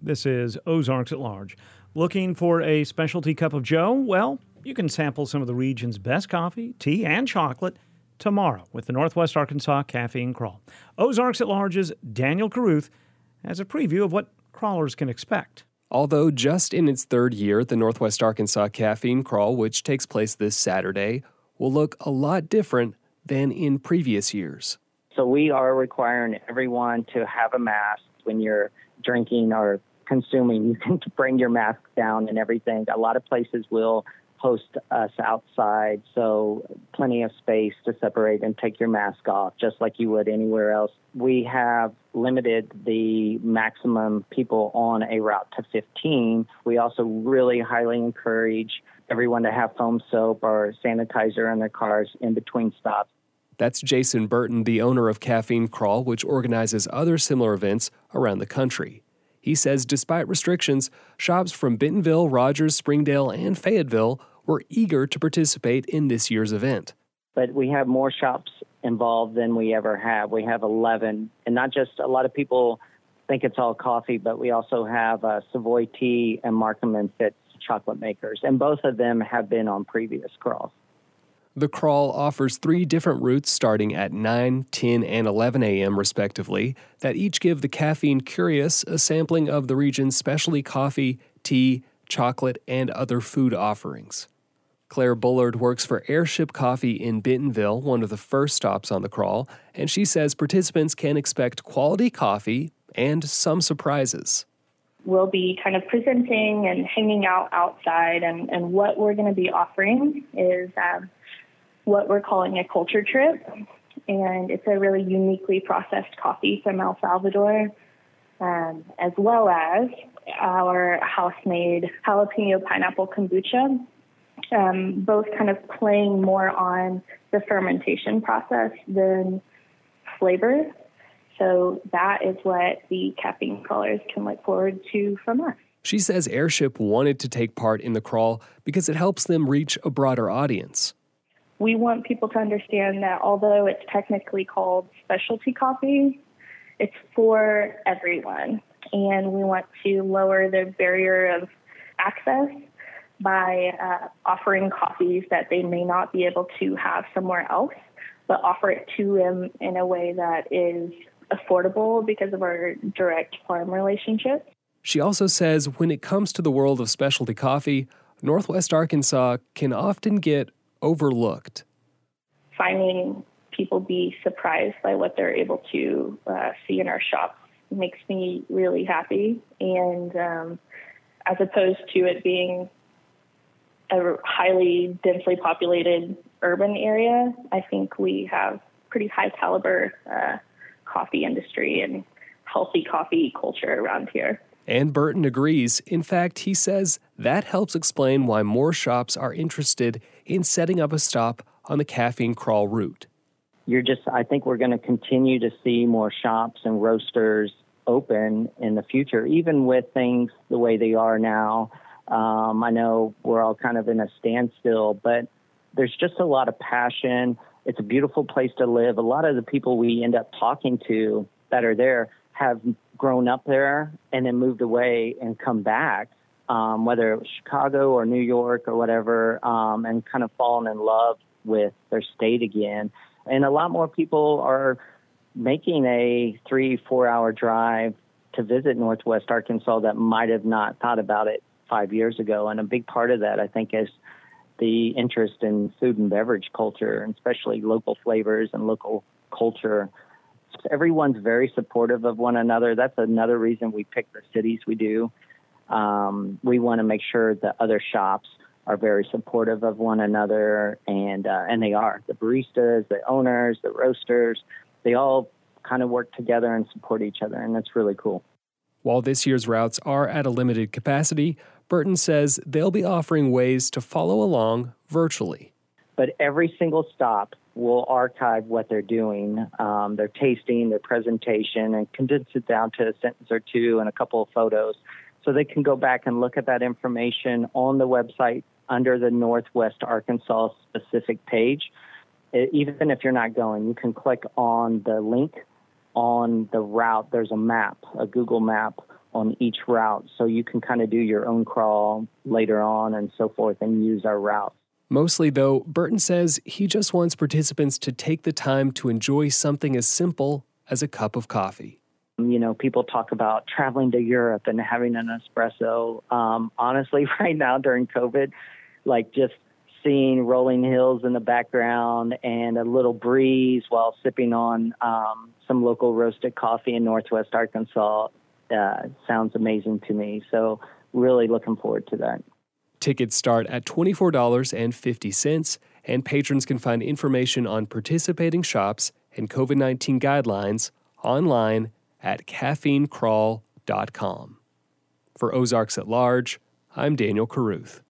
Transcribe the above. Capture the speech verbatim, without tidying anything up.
This is Ozarks at Large. Looking for a specialty cup of joe? Well, you can sample some of the region's best coffee, tea, and chocolate tomorrow with the Northwest Arkansas Caffeine Crawl. Ozarks at Large's Daniel Carruth has a preview of what crawlers can expect. Although just in its third year, the Northwest Arkansas Caffeine Crawl, which takes place this Saturday, will look a lot different than in previous years. So we are requiring everyone to have a mask when you're drinking or consuming. You can bring your mask down and everything. A lot of places will host us outside, so plenty of space to separate and take your mask off, just like you would anywhere else. We have limited the maximum people on a route to fifteen. We also really highly encourage everyone to have foam soap or sanitizer in their cars in between stops. That's Jason Burton, the owner of Caffeine Crawl, which organizes other similar events around the country. He says despite restrictions, shops from Bentonville, Rogers, Springdale, and Fayetteville were eager to participate in this year's event. But we have more shops involved than we ever have. We have eleven, and not just a lot of people think it's all coffee, but we also have uh, Savoy Tea and Markham and Fitz chocolate makers, and both of them have been on previous crawls. The crawl offers three different routes starting at nine, ten, and eleven a.m. respectively that each give the caffeine curious a sampling of the region's specialty coffee, tea, chocolate, and other food offerings. Claire Bullard works for Airship Coffee in Bentonville, one of the first stops on the crawl, and she says participants can expect quality coffee and some surprises. We'll be kind of presenting and hanging out outside, and, and what we're going to be offering is um, what we're calling a culture trip, and it's a really uniquely processed coffee from El Salvador, um, as well as our house-made jalapeno pineapple kombucha, um, both kind of playing more on the fermentation process than flavor. So that is what the caffeine crawlers can look forward to from us. She says Airship wanted to take part in the crawl because it helps them reach a broader audience. We want people to understand that although it's technically called specialty coffee, it's for everyone. And we want to lower the barrier of access by uh, offering coffees that they may not be able to have somewhere else, but offer it to them in a way that is affordable because of our direct farm relationship. She also says when it comes to the world of specialty coffee, Northwest Arkansas can often get overlooked. Finding people be surprised by what they're able to uh, see in our shops makes me really happy. And um, as opposed to it being a highly densely populated urban area, I think we have pretty high caliber uh, coffee industry and healthy coffee culture around here. And Burton agrees. In fact, he says that helps explain why more shops are interested in setting up a stop on the Caffeine Crawl route. You're just, I think we're going to continue to see more shops and roasters open in the future, even with things the way they are now. Um, I know we're all kind of in a standstill, but there's just a lot of passion. It's a beautiful place to live. A lot of the people we end up talking to that are there have grown up there and then moved away and come back, um, whether it was Chicago or New York or whatever, um, and kind of fallen in love with their state again. And a lot more people are making a three, four-hour drive to visit Northwest Arkansas that might have not thought about it five years ago. And a big part of that, I think, is the interest in food and beverage culture, and especially local flavors and local culture. Everyone's very supportive of one another. That's another reason we pick the cities we do. Um, we want to make sure that other shops are very supportive of one another, and uh, and they are. The baristas, the owners, the roasters, they all kind of work together and support each other, and that's really cool. While this year's routes are at a limited capacity, Burton says they'll be offering ways to follow along virtually. But every single stop will archive what they're doing, um, their tasting, their presentation, and condense it down to a sentence or two and a couple of photos. So they can go back and look at that information on the website under the Northwest Arkansas specific page. It, even if you're not going, you can click on the link on the route. There's a map, a Google map on each route. So you can kind of do your own crawl later on and so forth and use our routes. Mostly, though, Burton says he just wants participants to take the time to enjoy something as simple as a cup of coffee. You know, people talk about traveling to Europe and having an espresso. Um, honestly, right now during COVID, like just seeing rolling hills in the background and a little breeze while sipping on um, some local roasted coffee in Northwest Arkansas uh, sounds amazing to me. So really looking forward to that. Tickets start at twenty-four dollars and fifty cents, and patrons can find information on participating shops and COVID nineteen guidelines online at caffeine crawl dot com. For Ozarks at Large, I'm Daniel Carruth.